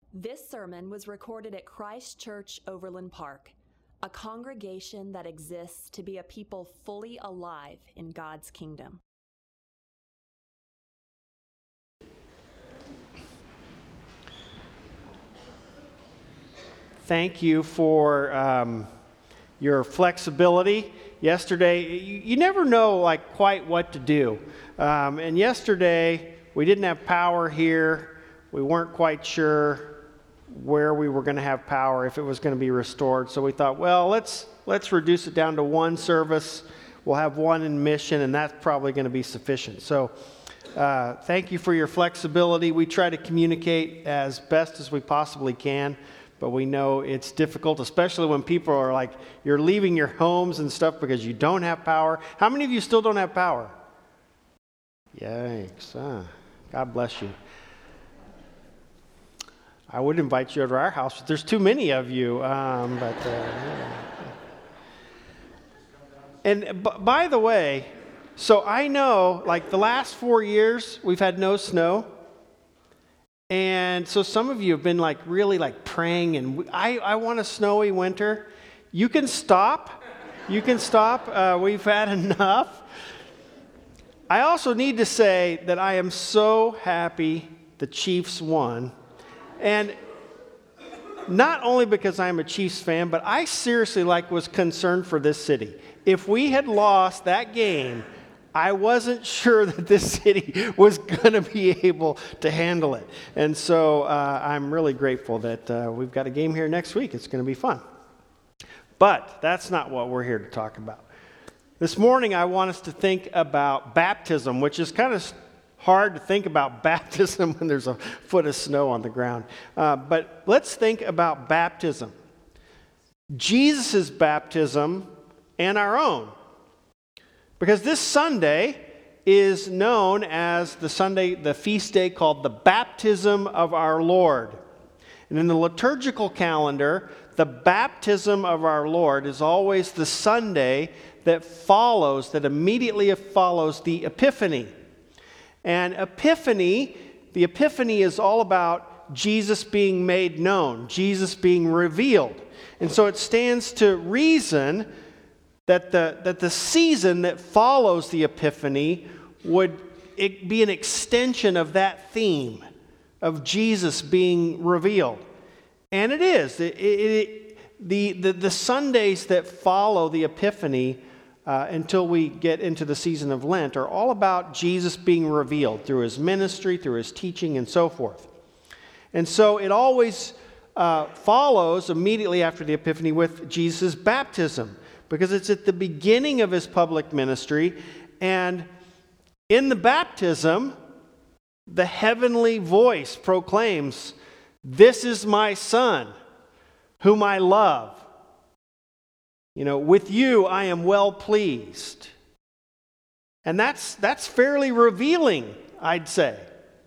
This sermon was recorded at Christ Church Overland Park, a congregation that exists to be a people fully alive in God's kingdom. Thank you for your flexibility. Yesterday, you never know quite what to do. And yesterday, we didn't have power here. We weren't quite sure where we were going to have power, if it was going to be restored. So we thought, well, let's reduce it down to one service. We'll have one in Mission, and that's probably going to be sufficient. So thank you for your flexibility. We try to communicate as best as we possibly can, but we know it's difficult, especially when people are like, you're leaving your homes and stuff because you don't have power. How many of you still don't have power? Yikes. God bless you. I would invite you over to our house, but there's too many of you. And by the way, so I know, the last 4 years, we've had no snow. And so some of you have been really praying, and I want a snowy winter. You can stop. We've had enough. I also need to say that I am so happy the Chiefs won. And not only because I'm a Chiefs fan, but I seriously was concerned for this city. If we had lost that game, I wasn't sure that this city was going to be able to handle it. And so I'm really grateful that we've got a game here next week. It's going to be fun. But that's not what we're here to talk about. This morning, I want us to think about baptism, which is kind of hard to think about baptism when there's a foot of snow on the ground. But let's think about baptism. Jesus' baptism and our own. Because this Sunday is known as the feast day called the Baptism of our Lord. And in the liturgical calendar, the baptism of our Lord is always the Sunday that immediately follows the Epiphany. And the Epiphany is all about Jesus being made known, Jesus being revealed. And so it stands to reason that the season that follows the Epiphany would be an extension of that theme of Jesus being revealed. And it is. The Sundays that follow the Epiphany until we get into the season of Lent are all about Jesus being revealed through his ministry, through his teaching, and so forth. And so it always follows immediately after the Epiphany with Jesus' baptism, because it's at the beginning of his public ministry. And in the baptism, the heavenly voice proclaims, "This is my Son, whom I love. With you I am well pleased." And that's fairly revealing, I'd say.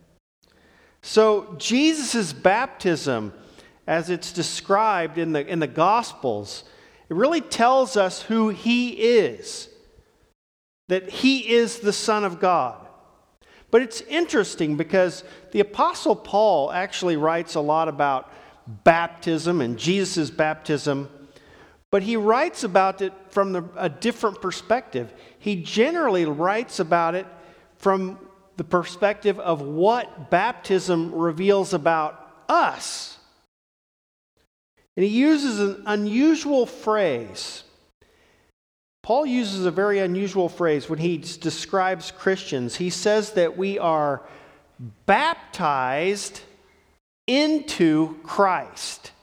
So Jesus' baptism, as it's described in the Gospels, it really tells us who he is, that he is the Son of God. But it's interesting because the Apostle Paul actually writes a lot about baptism and Jesus' baptism, but he writes about it from a different perspective. He generally writes about it from the perspective of what baptism reveals about us. And he uses an unusual phrase. Paul uses a very unusual phrase when he describes Christians. He says that we are baptized into Christ.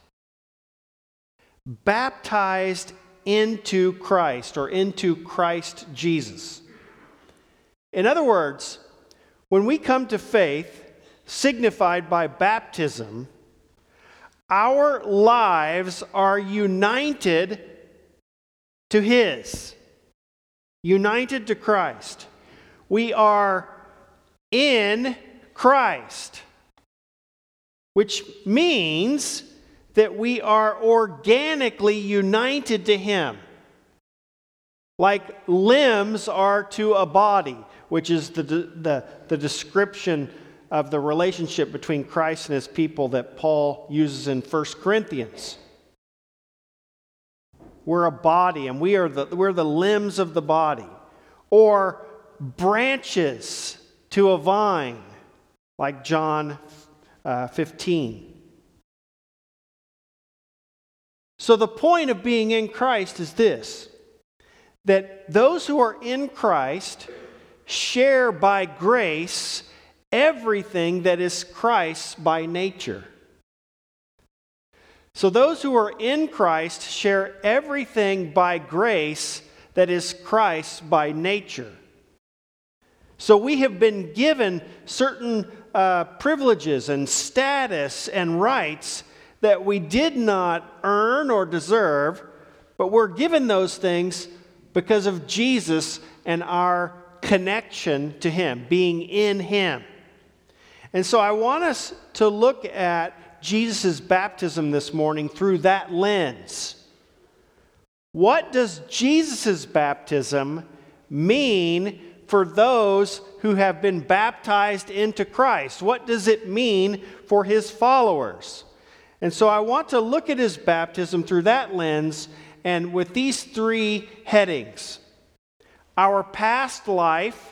Baptized into Christ, or into Christ Jesus. In other words, when we come to faith, signified by baptism, our lives are united to his, united to Christ. We are in Christ, which means that we are organically united to him, like limbs are to a body, which is the description of the relationship between Christ and his people that Paul uses in 1 Corinthians. We're a body, and we're the limbs of the body. Or branches to a vine, like John 15. So the point of being in Christ is this, that those who are in Christ share by grace everything that is Christ's by nature. So those who are in Christ share everything by grace that is Christ's by nature. So we have been given certain privileges and status and rights that we did not earn or deserve, but we're given those things because of Jesus and our connection to him, being in him. And so I want us to look at Jesus' baptism this morning through that lens. What does Jesus' baptism mean for those who have been baptized into Christ? What does it mean for his followers? And so I want to look at his baptism through that lens and with these three headings: our past life,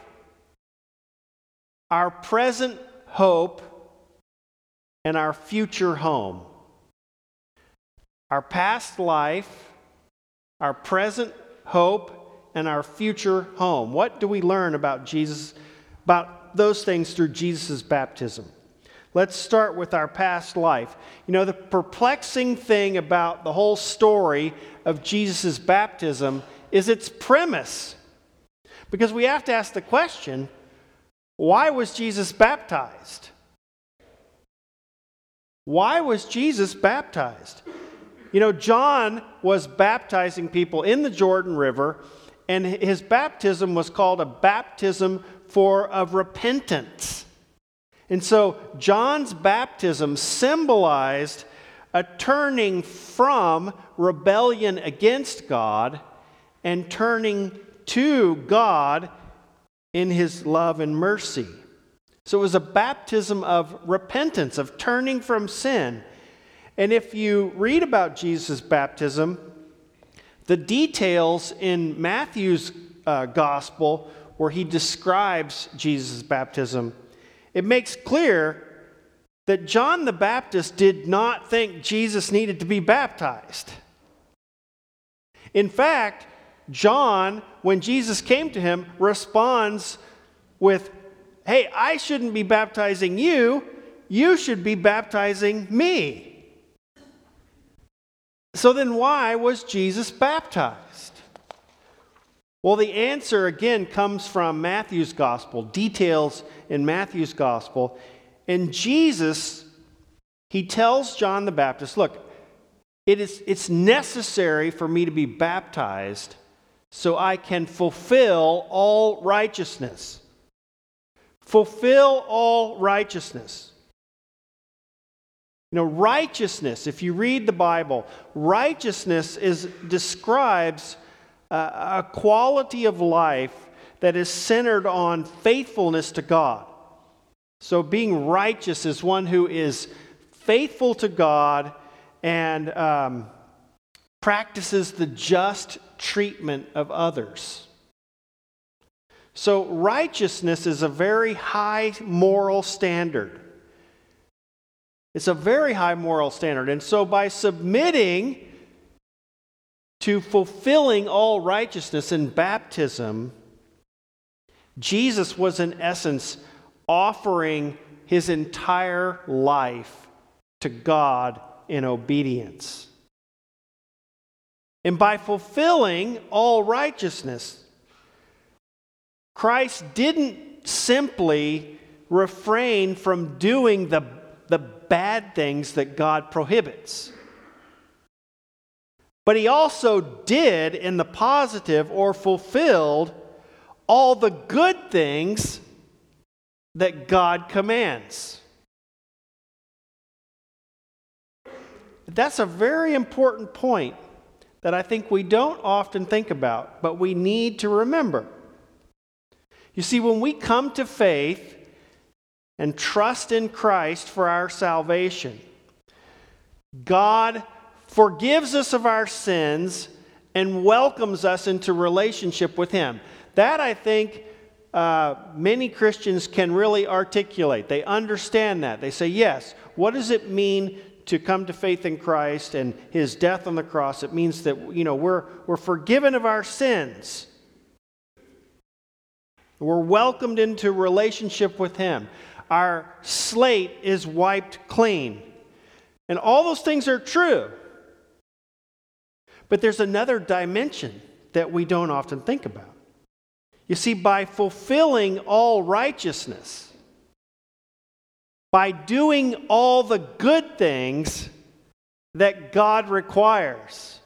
our present hope, and our future home. Our past life, our present hope, and our future home. What do we learn about Jesus, about those things through Jesus' baptism? Let's start with our past life. You know, the perplexing thing about the whole story of Jesus' baptism is its premise. Because we have to ask the question, why was Jesus baptized? Why was Jesus baptized? You know, John was baptizing people in the Jordan River, and his baptism was called a baptism of repentance. And so John's baptism symbolized a turning from rebellion against God and turning to God in his love and mercy. So it was a baptism of repentance, of turning from sin. And if you read about Jesus' baptism, the details in Matthew's gospel where he describes Jesus' baptism, it makes clear that John the Baptist did not think Jesus needed to be baptized. In fact, John, when Jesus came to him, responds with, "Hey, I shouldn't be baptizing you. You should be baptizing me." So then why was Jesus baptized? Well, the answer again comes from Matthew's gospel, details in Matthew's gospel. And Jesus, he tells John the Baptist, look, it's necessary for me to be baptized so I can fulfill all righteousness. Fulfill all righteousness. You know, righteousness, if you read the Bible, righteousness describes a quality of life that is centered on faithfulness to God. So being righteous is one who is faithful to God and practices the just treatment of others. So righteousness is a very high moral standard. It's a very high moral standard. And so by submitting to fulfilling all righteousness in baptism, Jesus was in essence offering his entire life to God in obedience. And by fulfilling all righteousness, Christ didn't simply refrain from doing the bad things that God prohibits. But he also did in the positive or fulfilled all the good things that God commands. That's a very important point that I think we don't often think about, but we need to remember. You see, when we come to faith, and trust in Christ for our salvation, God forgives us of our sins and welcomes us into relationship with Him. That, I think, many Christians can really articulate. They understand that. They say, yes, what does it mean to come to faith in Christ and His death on the cross? It means that, we're forgiven of our sins. We're welcomed into relationship with Him. Our slate is wiped clean. And all those things are true. But there's another dimension that we don't often think about. You see, by fulfilling all righteousness, by doing all the good things that God requires,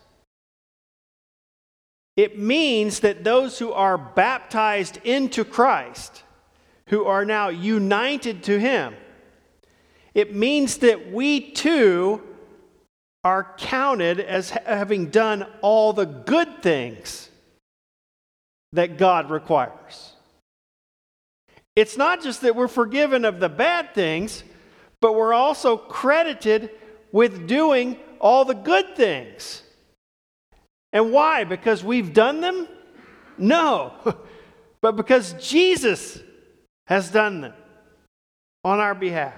it means that those who are baptized into Christ, who are now united to Him, it means that we too are counted as having done all the good things that God requires. It's not just that we're forgiven of the bad things, but we're also credited with doing all the good things. And why? Because we've done them? No. But because Jesus has done them on our behalf.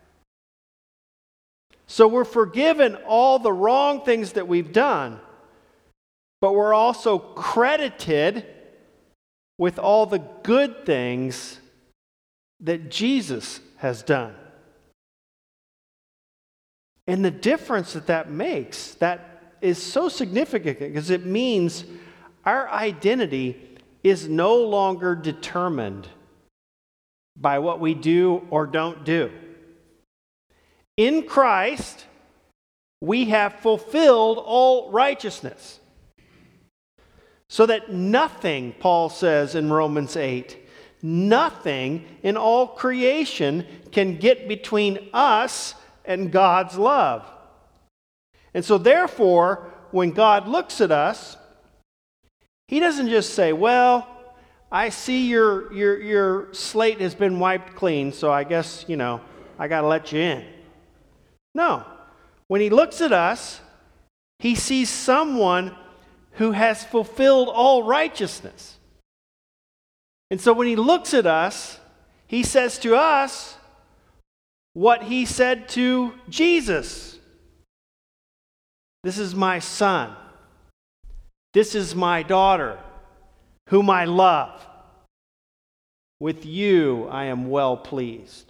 So we're forgiven all the wrong things that we've done, but we're also credited with all the good things that Jesus has done. And the difference that makes, that is so significant, because it means our identity is no longer determined by what we do or don't do. In Christ, we have fulfilled all righteousness. So that nothing, Paul says in Romans 8, nothing in all creation can get between us and God's love. And so therefore, when God looks at us, He doesn't just say, well, I see your slate has been wiped clean, so I guess, I got to let you in. No. When He looks at us, He sees someone who has fulfilled all righteousness. And so when He looks at us, He says to us what He said to Jesus. This is my son. This is my daughter, whom I love. With you I am well pleased.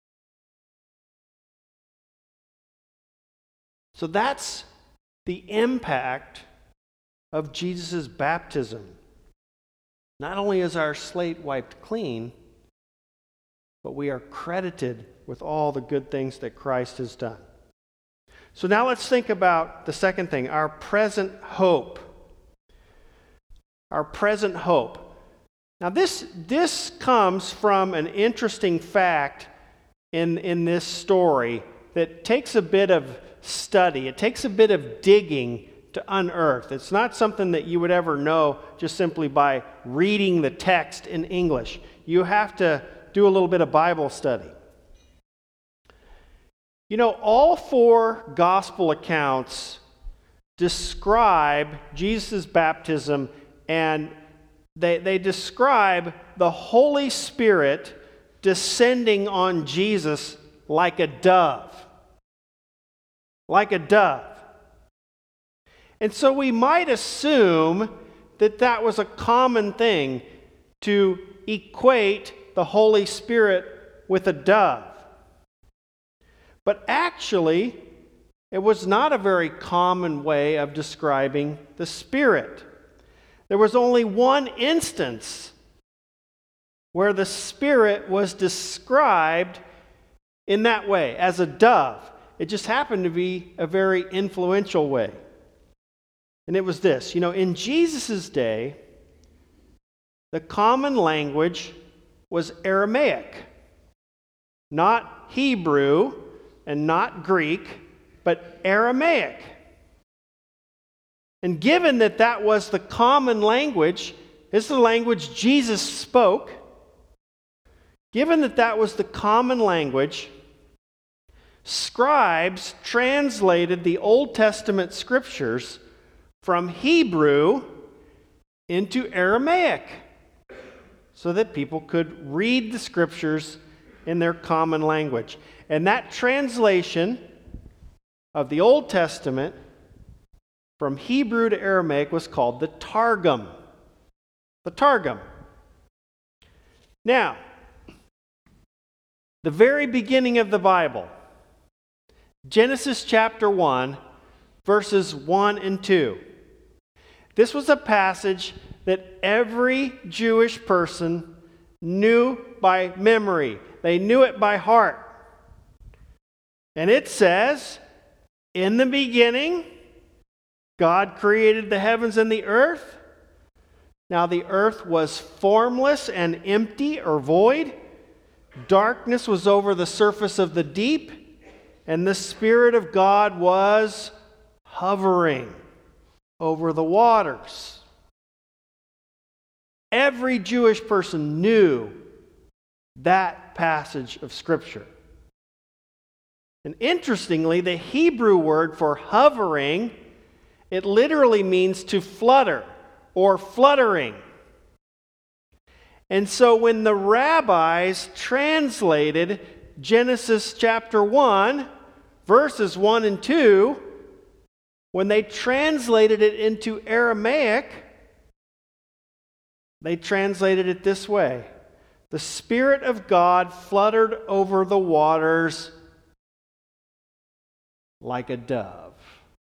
So that's the impact of Jesus' baptism. Not only is our slate wiped clean, but we are credited with all the good things that Christ has done. So now let's think about the second thing, our present hope. Our present hope. Now this comes from an interesting fact in this story that takes a bit of study. It takes a bit of digging to unearth. It's not something that you would ever know just simply by reading the text in English. You have to do a little bit of Bible study. All four gospel accounts describe Jesus' baptism, and they describe the Holy Spirit descending on Jesus like a dove. Like a dove. And so we might assume that that was a common thing to equate the Holy Spirit with a dove. But actually, it was not a very common way of describing the Spirit. There was only one instance where the Spirit was described in that way, as a dove. It just happened to be a very influential way. And it was this, in Jesus' day, the common language was Aramaic, not Hebrew and not Greek, but Aramaic. And given that that was the common language, this is the language Jesus spoke, given that that was the common language, scribes translated the Old Testament scriptures from Hebrew into Aramaic so that people could read the scriptures in their common language. And that translation of the Old Testament from Hebrew to Aramaic was called the Targum. The Targum. Now, the very beginning of the Bible, Genesis chapter 1, verses 1 and 2. This was a passage that every Jewish person knew by memory. They knew it by heart. And it says, "In the beginning, God created the heavens and the earth. Now the earth was formless and empty or void. Darkness was over the surface of the deep, and the Spirit of God was hovering over the waters." Every Jewish person knew that passage of Scripture. And interestingly, the Hebrew word for hovering, it literally means to flutter or fluttering. And so when the rabbis translated Genesis chapter 1, verses 1 and 2, when they translated it into Aramaic, they translated it this way: "The Spirit of God fluttered over the waters like a dove."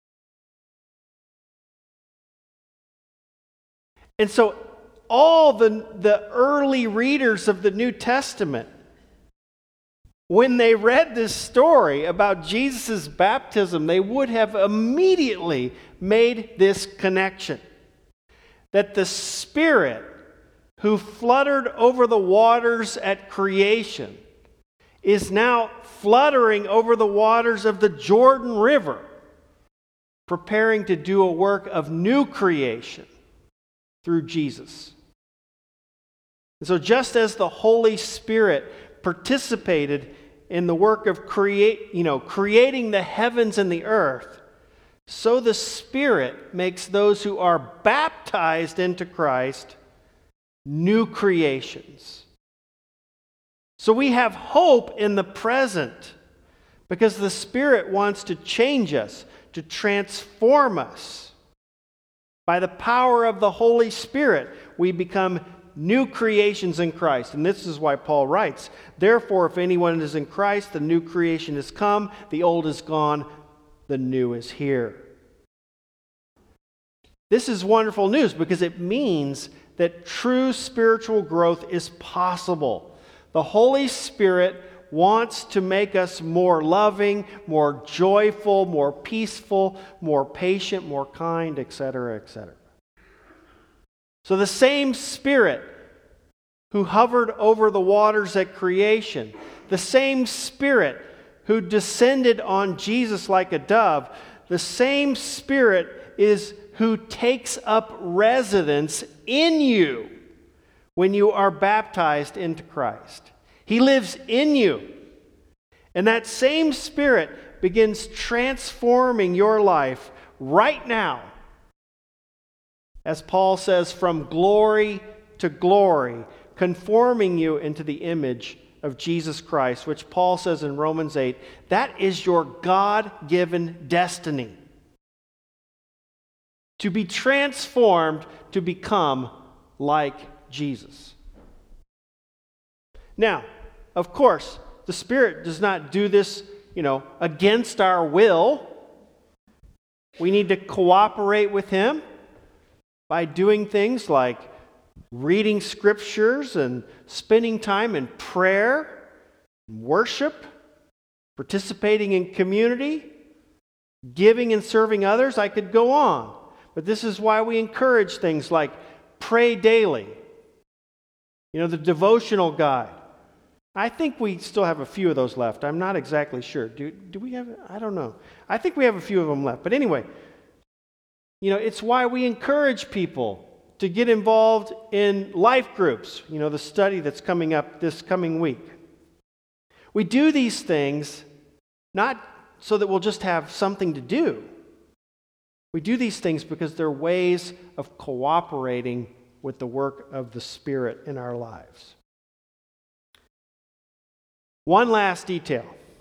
And so all the early readers of the New Testament, when they read this story about Jesus' baptism, they would have immediately made this connection. That the Spirit who fluttered over the waters at creation is now fluttering over the waters of the Jordan River, preparing to do a work of new creation through Jesus. And so just as the Holy Spirit participated in the work of creating the heavens and the earth, so the Spirit makes those who are baptized into Christ new creations. So we have hope in the present because the Spirit wants to change us, to transform us. By the power of the Holy Spirit, we become new creations in Christ. And this is why Paul writes, "Therefore, if anyone is in Christ, the new creation has come, the old is gone, the new is here." This is wonderful news because it means that true spiritual growth is possible. The Holy Spirit wants to make us more loving, more joyful, more peaceful, more patient, more kind, etc., etc. So the same Spirit who hovered over the waters at creation, the same Spirit who descended on Jesus like a dove, the same Spirit is who takes up residence in you when you are baptized into Christ. He lives in you. And that same Spirit begins transforming your life right now. As Paul says, from glory to glory, conforming you into the image of Jesus Christ, which Paul says in Romans 8, that is your God-given destiny. To be transformed to become like Jesus. Now, of course, the Spirit does not do this, against our will. We need to cooperate with Him by doing things like reading scriptures and spending time in prayer, worship, participating in community, giving and serving others. I could go on. But this is why we encourage things like pray daily. The devotional guide. I think we still have a few of those left. I'm not exactly sure. Do we have? I don't know. I think we have a few of them left. But anyway, it's why we encourage people to get involved in life groups, the study that's coming up this coming week. We do these things not so that we'll just have something to do. We do these things because they're ways of cooperating with the work of the Spirit in our lives. One last detail.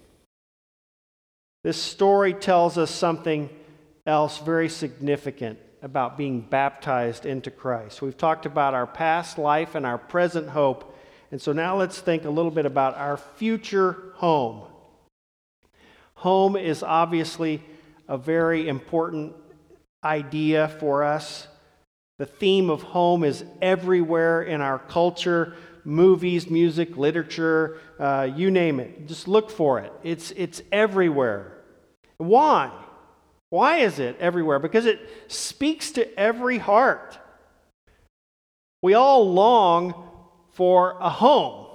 This story tells us something else very significant about being baptized into Christ. We've talked about our past life and our present hope, and so now let's think a little bit about our future home. Home is obviously a very important idea for us. The theme of home is everywhere in our culture, movies, music, literature, you name it. Just look for it. It's everywhere. Why? Why is it everywhere? Because it speaks to every heart. We all long for a home.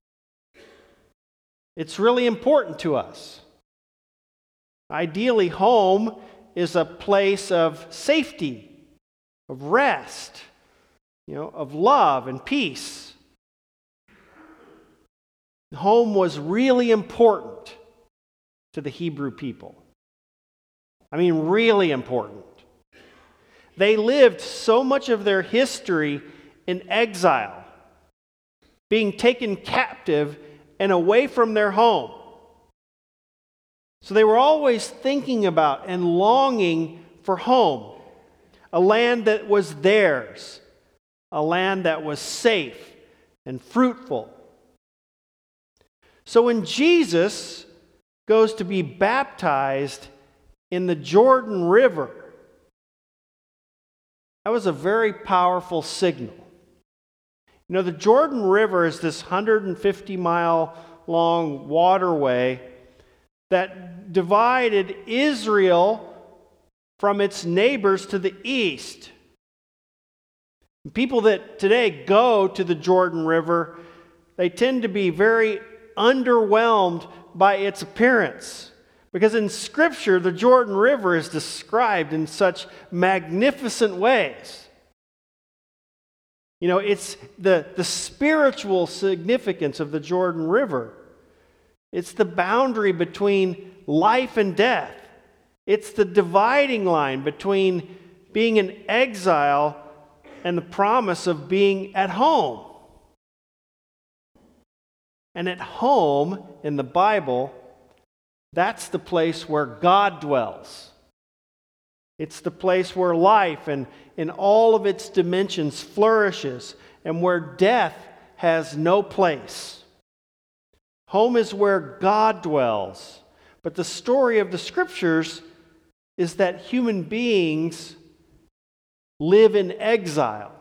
It's really important to us. Ideally, home is a place of safety, of rest, of love and peace. Home was really important to the Hebrew people. I mean, really important. They lived so much of their history in exile, being taken captive and away from their home. So they were always thinking about and longing for home, a land that was theirs, a land that was safe and fruitful. So when Jesus goes to be baptized in the Jordan River, that was a very powerful signal. The Jordan River is this 150-mile long waterway that divided Israel from its neighbors to the east. People that today go to the Jordan River, they tend to be very underwhelmed by its appearance. Because in Scripture, the Jordan River is described in such magnificent ways. It's the spiritual significance of the Jordan River. It's the boundary between life and death. It's the dividing line between being in exile and the promise of being at home. And at home in the Bible, that's the place where God dwells. It's the place where life and in all of its dimensions flourishes and where death has no place. Home is where God dwells. But the story of the Scriptures is that human beings live in exile.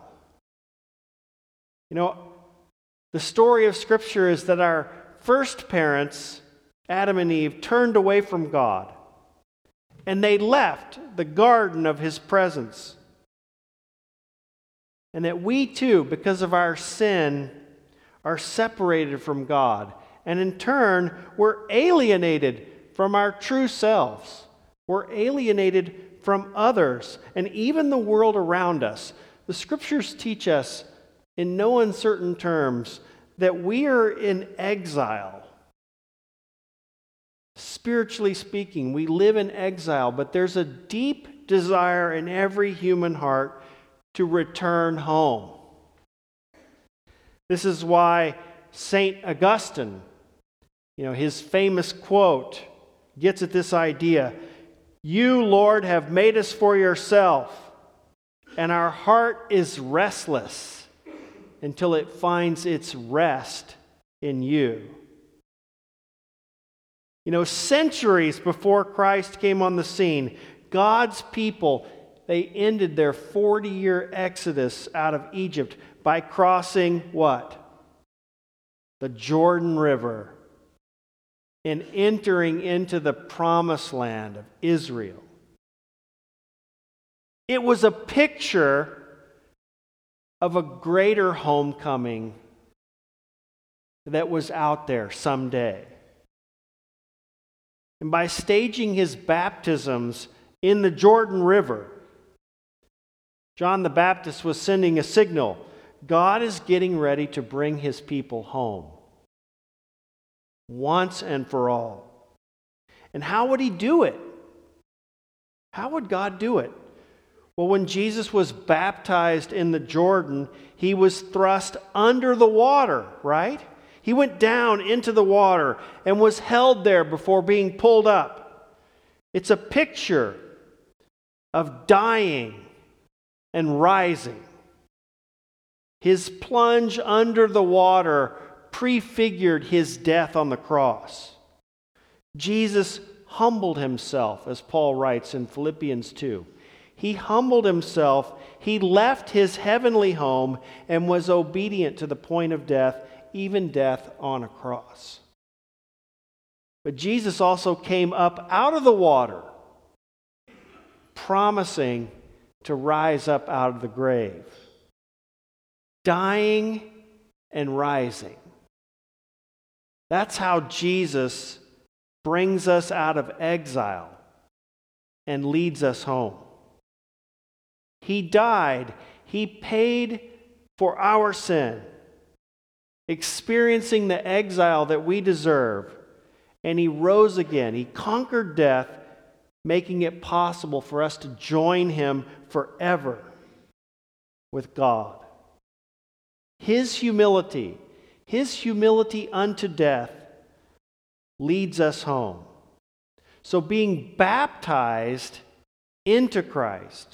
The story of Scripture is that our first parents, Adam and Eve, turned away from God, and they left the garden of His presence. And that we too, because of our sin, are separated from God, and in turn, we're alienated from our true selves. We're alienated from others, and even the world around us. The Scriptures teach us in no uncertain terms that we are in exile. Spiritually speaking, we live in exile, but there's a deep desire in every human heart to return home. This is why St. Augustine, his famous quote, gets at this idea. You, Lord, have made us for yourself, and our heart is restless until it finds its rest in you. Centuries before Christ came on the scene, God's people, they ended their 40-year exodus out of Egypt by crossing what? The Jordan River and entering into the promised land of Israel. It was a picture of a greater homecoming that was out there someday. And by staging his baptisms in the Jordan River, John the Baptist was sending a signal. God is getting ready to bring his people home. Once and for all. And how would he do it? How would God do it? Well, when Jesus was baptized in the Jordan, he was thrust under the water, right? He went down into the water and was held there before being pulled up. It's a picture of dying and rising. His plunge under the water prefigured his death on the cross. Jesus humbled himself, as Paul writes in Philippians 2. He humbled himself. He left his heavenly home and was obedient to the point of death, even death on a cross. But Jesus also came up out of the water, promising to rise up out of the grave, dying and rising. That's how Jesus brings us out of exile and leads us home. He died. He paid for our sin, experiencing the exile that we deserve. And he rose again. He conquered death, making it possible for us to join him forever with God. His humility unto death leads us home. So being baptized into Christ,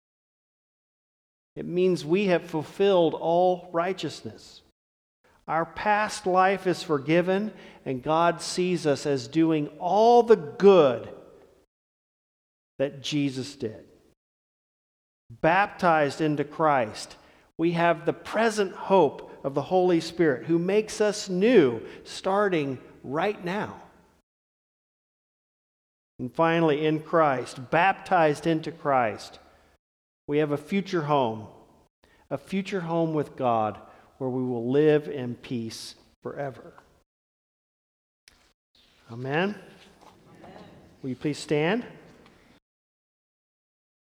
it means we have fulfilled all righteousness. Our past life is forgiven, and God sees us as doing all the good that Jesus did. Baptized into Christ, we have the present hope of the Holy Spirit who makes us new starting right now. And finally, in Christ, baptized into Christ, we have a future home with God where we will live in peace forever. Amen. Will you please stand?